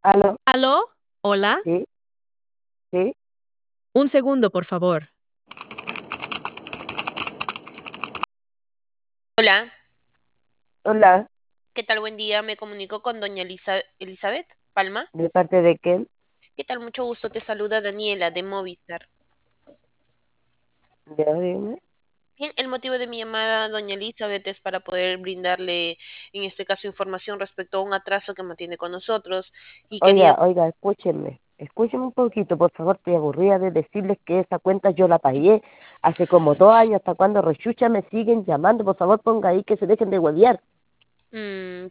Aló, ¿Aló? ¿Hola? sí, sí, Un segundo, por favor. Hola, hola, ¿qué tal? Buen día. Me comunico con doña Elizabeth Palma. ¿de parte de quién? ¿Qué tal? Mucho gusto. Te saluda Daniela de Movistar. Ya dime. Bien, el motivo de mi llamada, doña Elizabeth, es para poder brindarle, en este caso, información respecto a un atraso que mantiene con nosotros y Oiga, quería... oiga, escúchenme un poquito, por favor, estoy aburrida de decirles que esa cuenta yo la pagué hace como 2 años, hasta cuando rechucha me siguen llamando, por favor ponga ahí que se dejen de huevear.